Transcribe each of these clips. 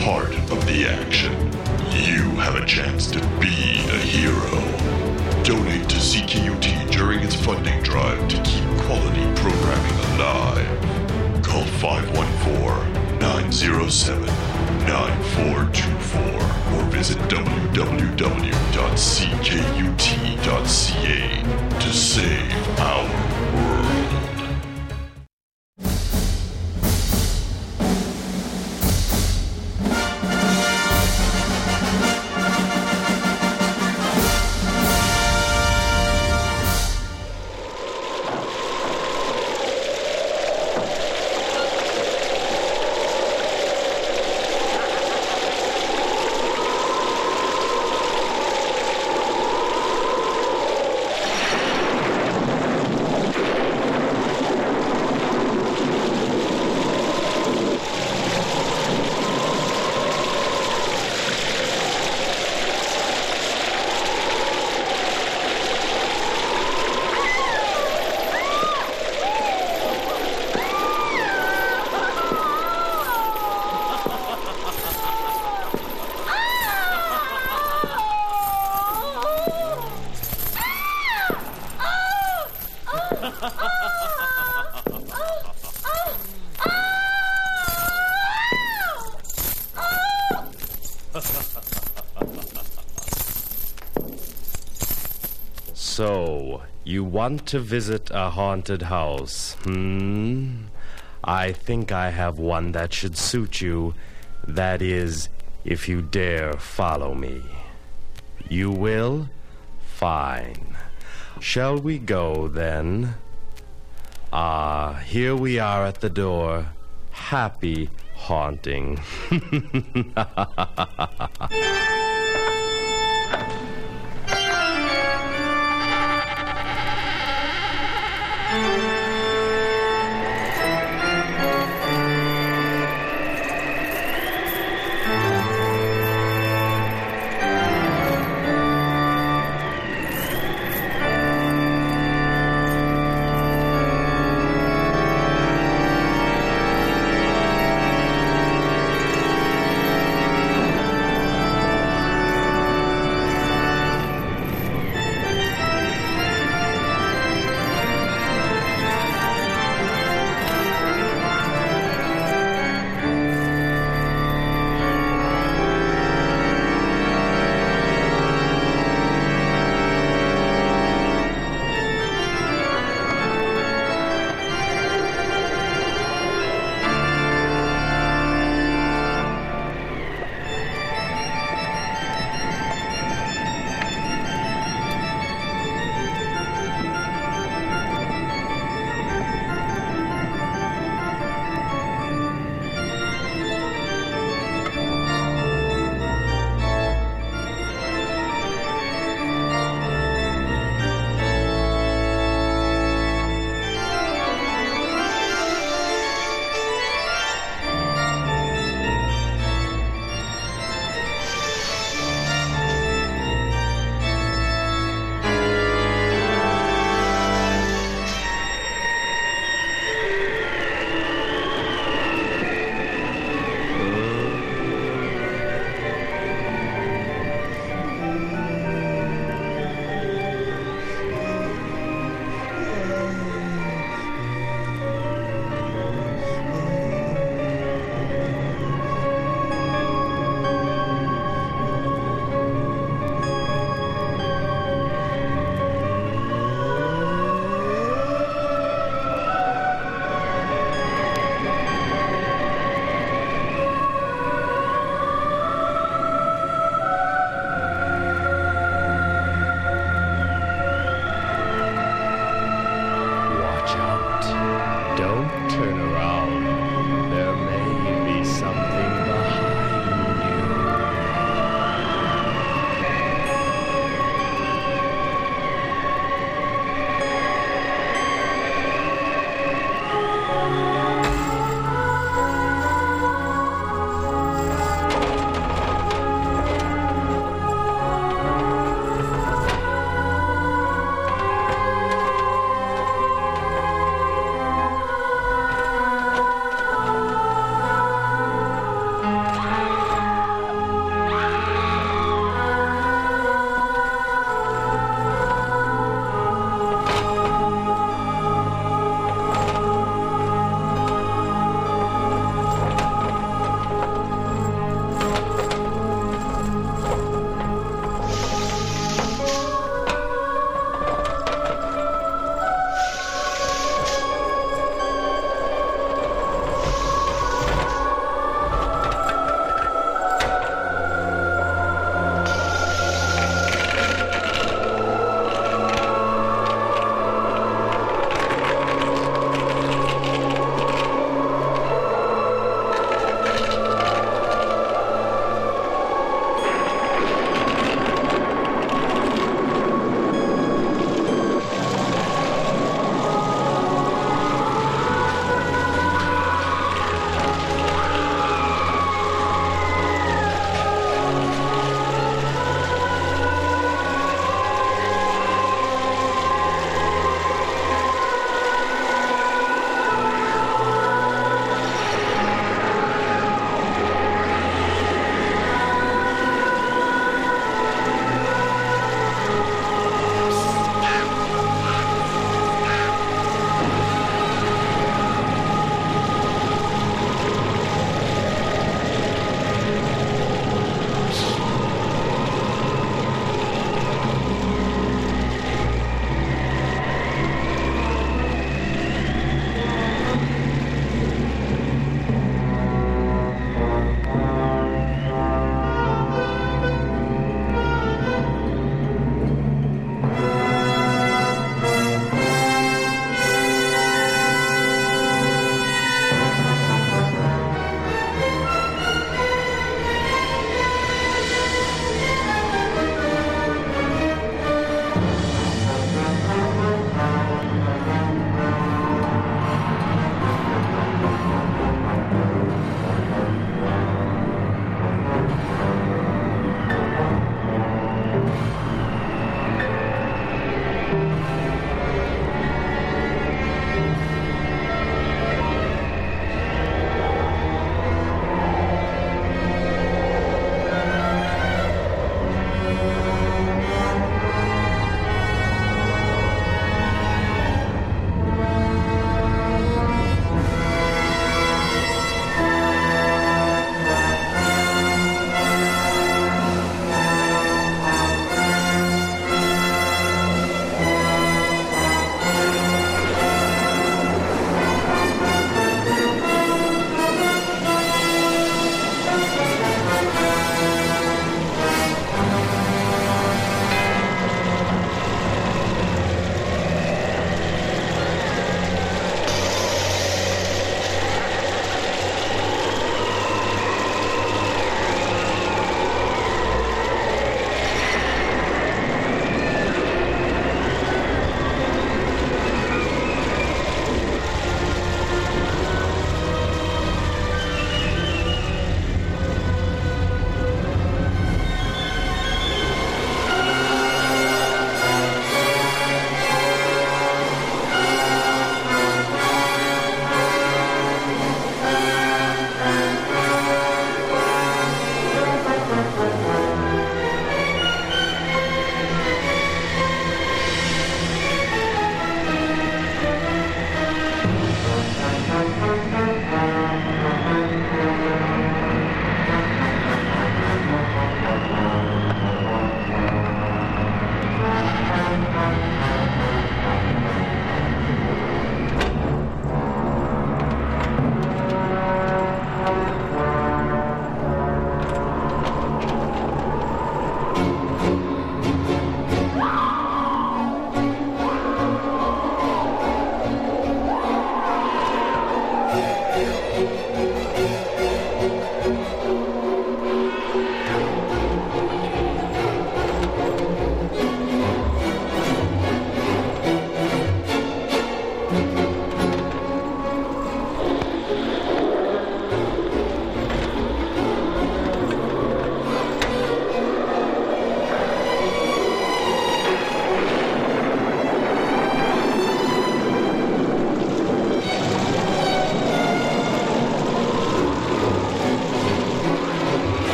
part of the action. You have a chance to be a hero. Donate to CKUT during its funding drive to keep quality programming alive. Call 514-907-9424 or visit www.ckut.ca to save our world. So, you want to visit a haunted house, I think I have one that should suit you. That is, if you dare follow me. You will? Fine. Shall we go, then? Here we are at the door. Happy haunting.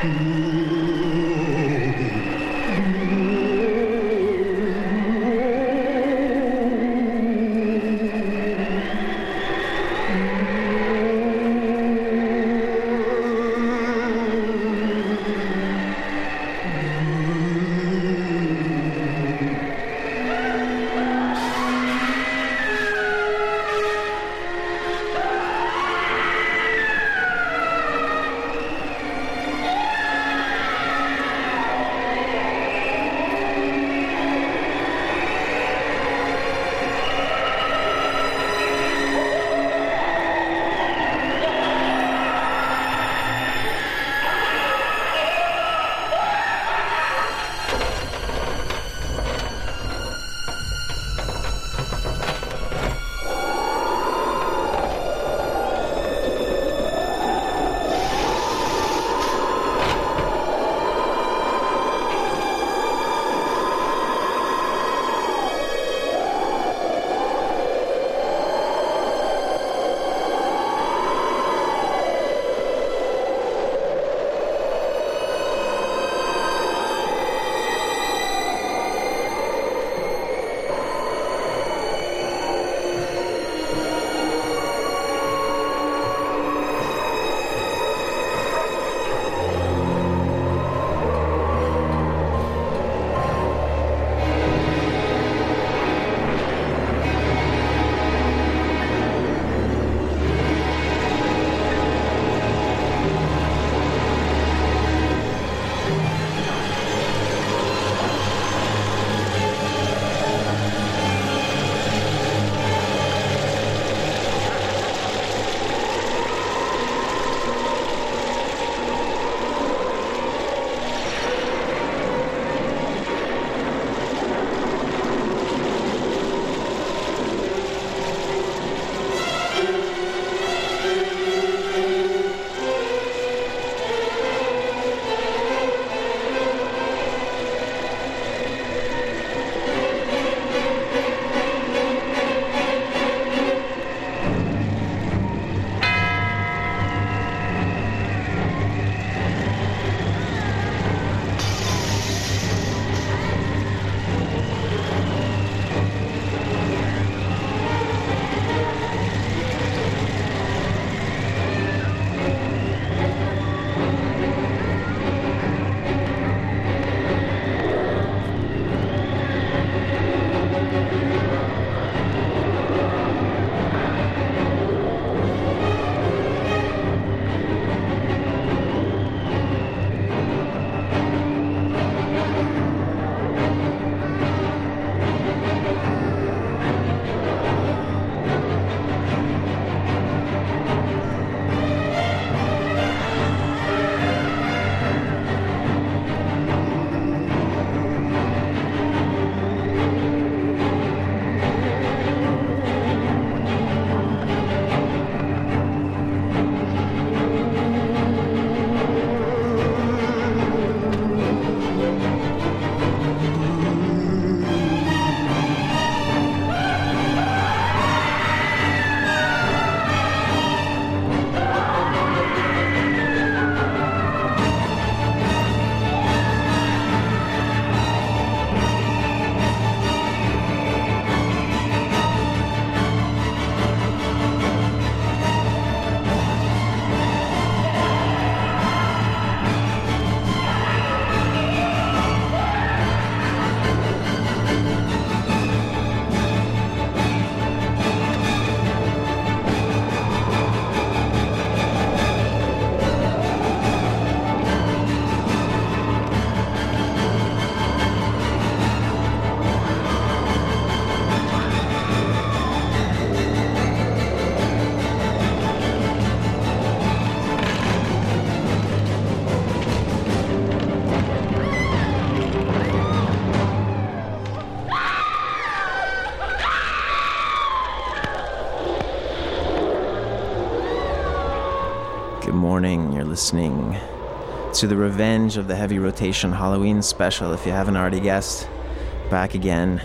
Good morning, you're listening to the Revenge of the Heavy Rotation Halloween special. If you haven't already guessed, back again,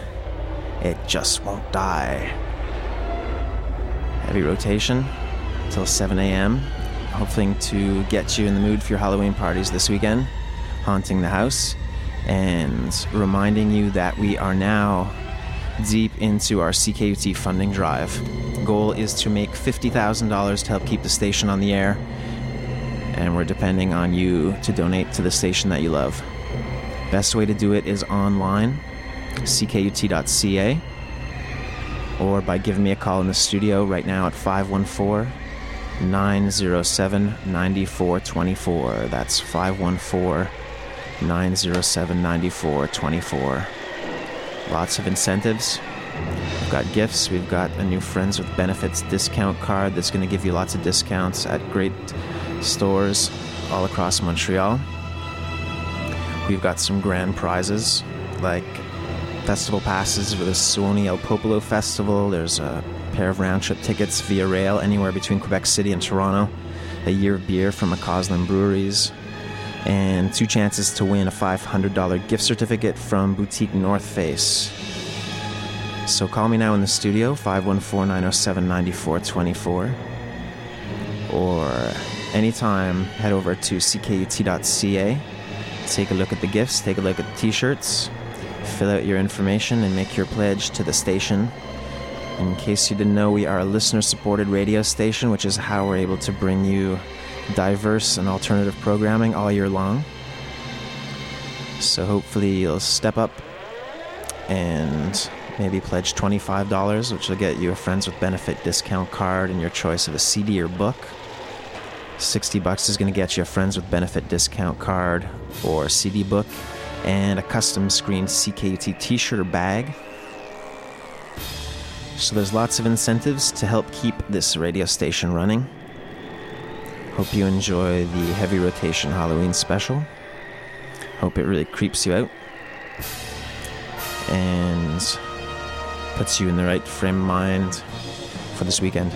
It Just Won't Die. Heavy Rotation till 7 a.m. hoping to get you in the mood for your Halloween parties this weekend, haunting the house, and reminding you that we are now deep into our CKUT funding drive. The goal is to make $50,000 to help keep the station on the air, and we're depending on you to donate to the station that you love. Best way to do it is online, ckut.ca, or by giving me a call in the studio right now at 514-907-9424. That's 514-907-9424. Lots of incentives. We've got gifts. We've got a new Friends with Benefits discount card that's going to give you lots of discounts at great stores all across Montreal. We've got some grand prizes like festival passes for the Suoni El Popolo Festival. There's a pair of round-trip tickets via rail anywhere between Quebec City and Toronto, a year of beer from McCausland Breweries, and 2 chances to win a $500 gift certificate from Boutique North Face. So call me now in the studio, 514-907-9424, or anytime head over to ckut.ca, take a look at the gifts, take a look at the t-shirts, fill out your information and make your pledge to the station. In case you didn't know, we are a listener-supported radio station, which is how we're able to bring you diverse and alternative programming all year long. So hopefully you'll step up and maybe pledge $25, which will get you a Friends with Benefit discount card and your choice of a CD or book. $60 is going to get you a Friends with Benefit discount card or CD book and a custom screened CKUT t-shirt or bag. So there's lots of incentives to help keep this radio station running. Hope you enjoy the Heavy Rotation Halloween special. Hope it really creeps you out and puts you in the right frame of mind for this weekend.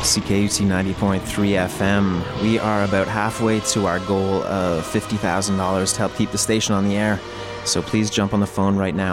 CKUT 90.3 FM. We are about halfway to our goal of $50,000 to help keep the station on the air. So please jump on the phone right now,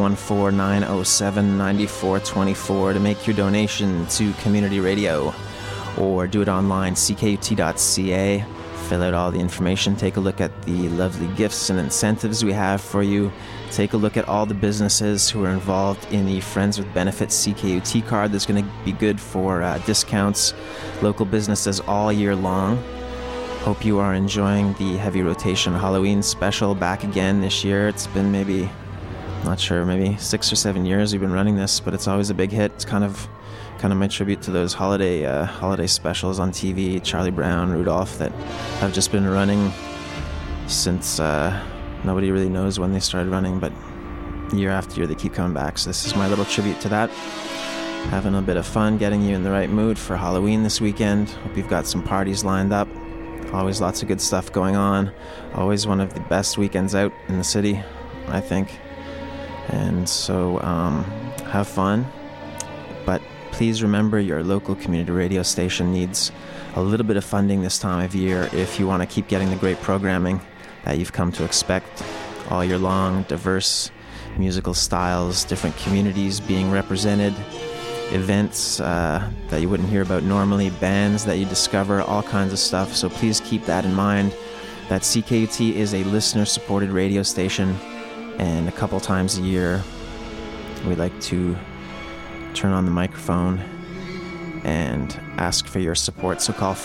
514-907-9424, to make your donation to community radio. Or do it online, ckut.ca. Fill out all the information. Take a look at the lovely gifts and incentives we have for you. Take a look at all the businesses who are involved in the Friends with Benefits CKUT card. That's going to be good for discounts, local businesses all year long. Hope you are enjoying the Heavy Rotation Halloween special back again this year. It's been maybe 6 or 7 years we've been running this, but it's always a big hit. It's kind of my tribute to those holiday specials on TV, Charlie Brown, Rudolph, that have just been running since nobody really knows when they started running, but year after year they keep coming back. So this is my little tribute to that. Having a bit of fun, getting you in the right mood for Halloween this weekend. Hope you've got some parties lined up. Always lots of good stuff going on. Always one of the best weekends out in the city, I think. And so have fun. But please remember, your local community radio station needs a little bit of funding this time of year if you want to keep getting the great programming that you've come to expect all year long. Diverse musical styles, different communities being represented, events that you wouldn't hear about normally, bands that you discover, all kinds of stuff. So please keep that in mind, that CKUT is a listener-supported radio station, and a couple times a year we like to turn on the microphone and ask for your support. So call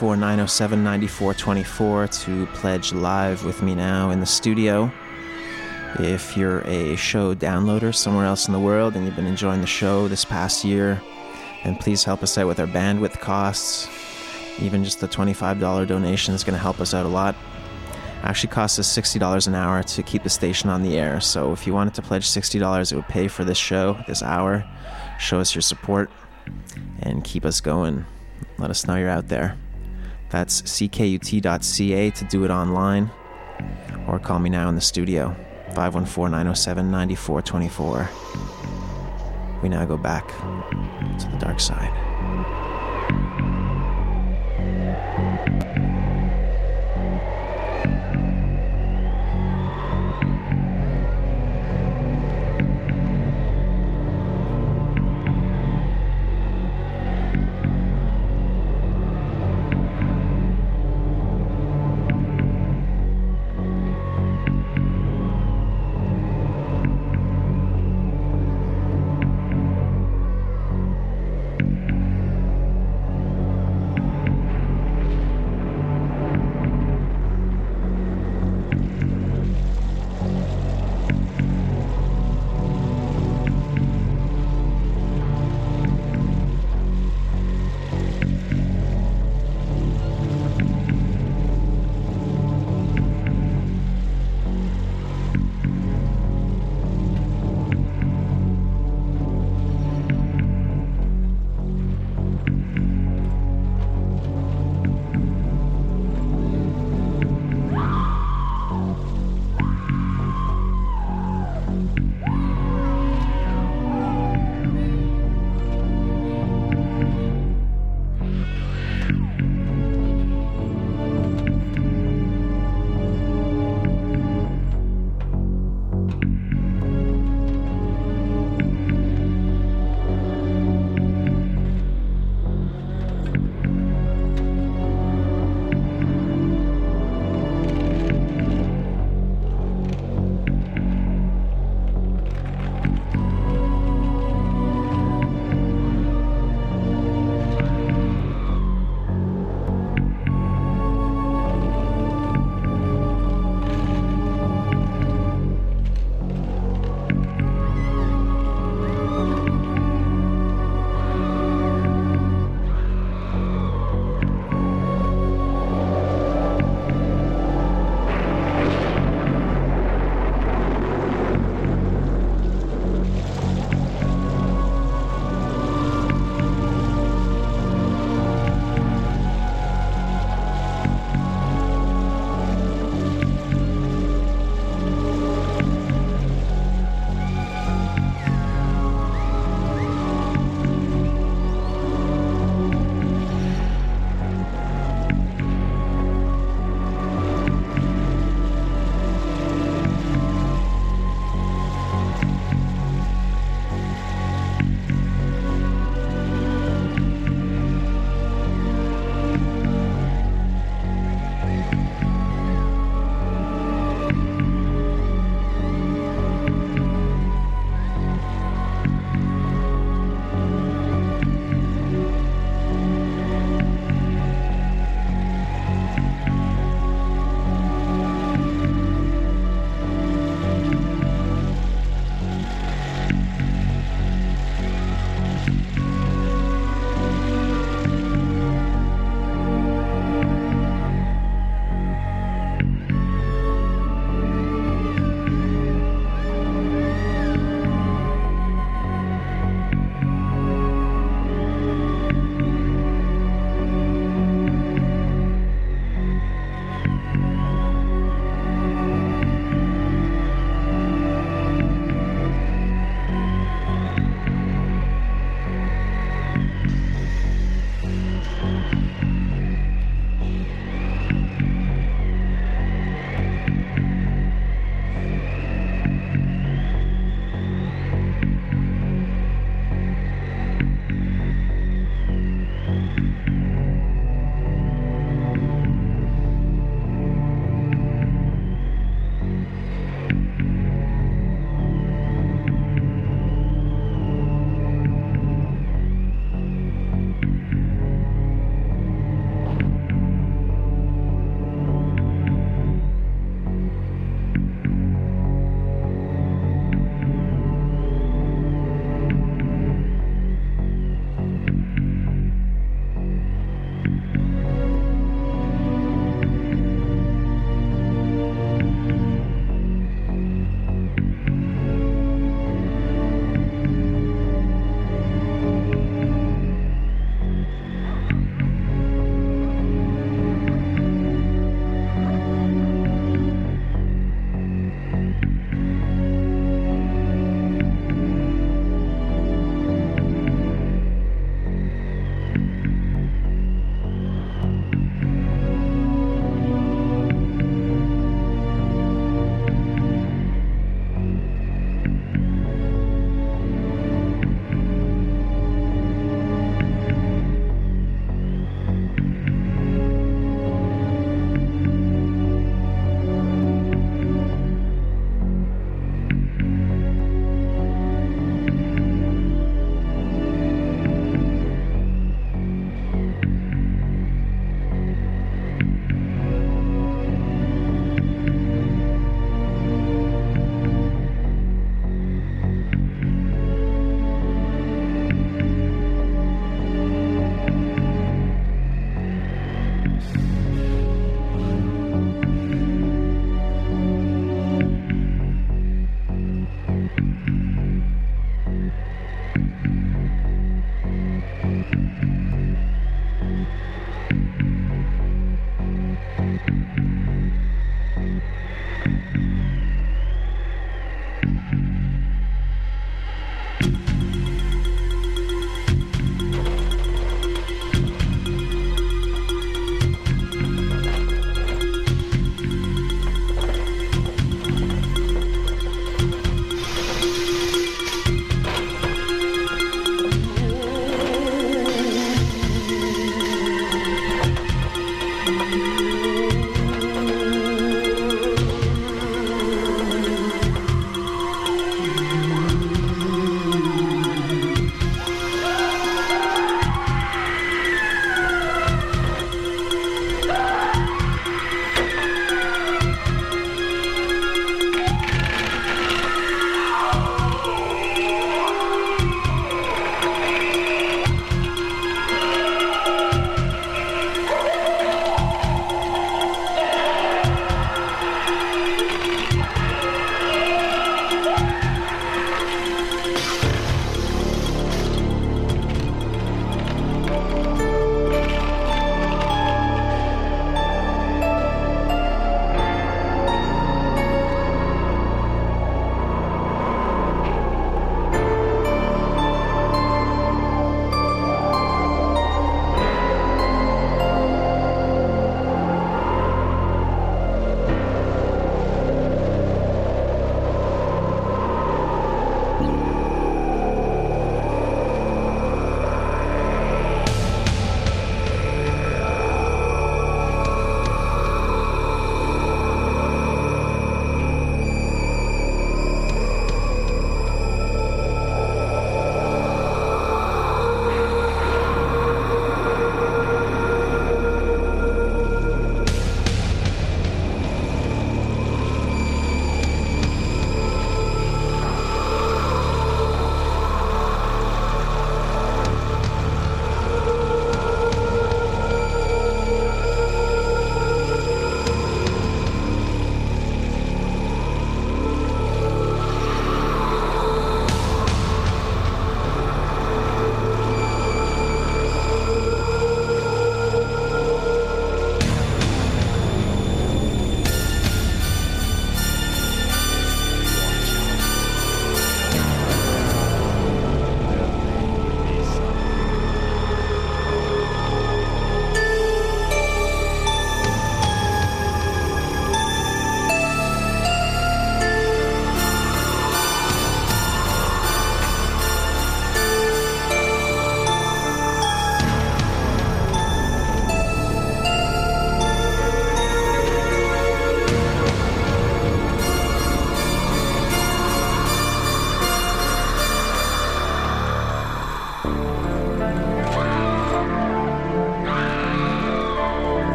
514-907-9424 to pledge live with me now in the studio. If you're a show downloader somewhere else in the world and you've been enjoying the show this past year, then please help us out with our bandwidth costs. Even just the $25 donation is going to help us out a lot. It actually costs us $60 an hour to keep the station on the air. So if you wanted to pledge $60, it would pay for this show, this hour. Show us your support and keep us going. Let us know you're out there. That's ckut.ca to do it online, or call me now in the studio, 514-907-9424. We now go back to the dark side.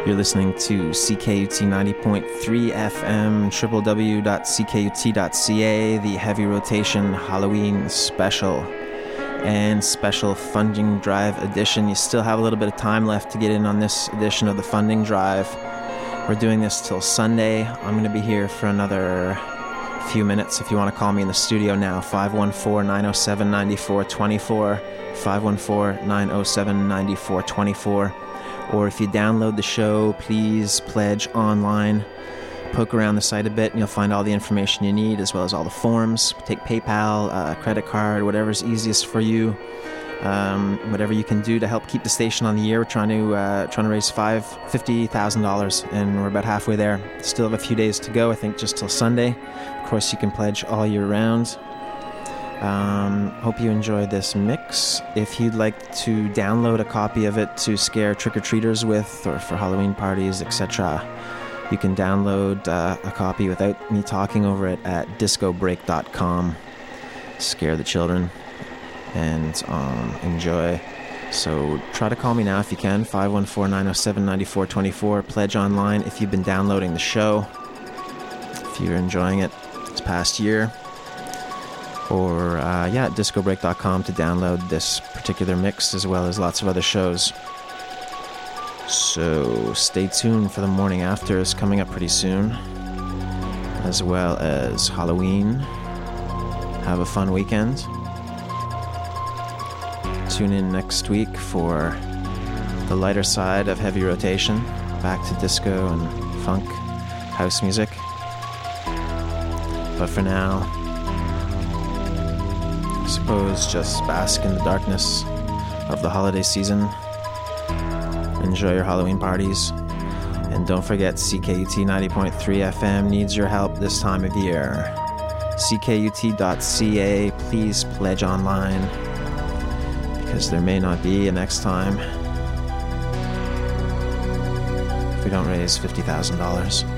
You're listening to CKUT 90.3 FM, www.ckut.ca, the Heavy Rotation Halloween Special and Special Funding Drive Edition. You still have a little bit of time left to get in on this edition of the Funding Drive. We're doing this till Sunday. I'm going to be here for another few minutes. If you want to call me in the studio now, 514-907-9424, 514-907-9424. Or if you download the show, please pledge online. Poke around the site a bit and you'll find all the information you need, as well as all the forms. Take PayPal, credit card, whatever's easiest for you. Whatever you can do to help keep the station on the air. We're trying to raise $50,000, and we're about halfway there. Still have a few days to go, I think just till Sunday. Of course, you can pledge all year round. Hope you enjoy this mix. If you'd like to download a copy of it to scare trick-or-treaters with, or for Halloween parties, etc., you can download a copy without me talking over it at discobreak.com. Scare the children and enjoy. So try to call me now if you can, 514-907-9424. Pledge online if you've been downloading the show, if you're enjoying it this past year. Or, at discobreak.com to download this particular mix, as well as lots of other shows. So stay tuned for the morning after. Is coming up pretty soon, as well as Halloween. Have a fun weekend. Tune in next week for the lighter side of Heavy Rotation, back to disco and funk, house music. But for now, I suppose just bask in the darkness of the holiday season. Enjoy your Halloween parties. And don't forget, CKUT 90.3 FM needs your help this time of year. CKUT.ca, please pledge online, because there may not be a next time if we don't raise $50,000.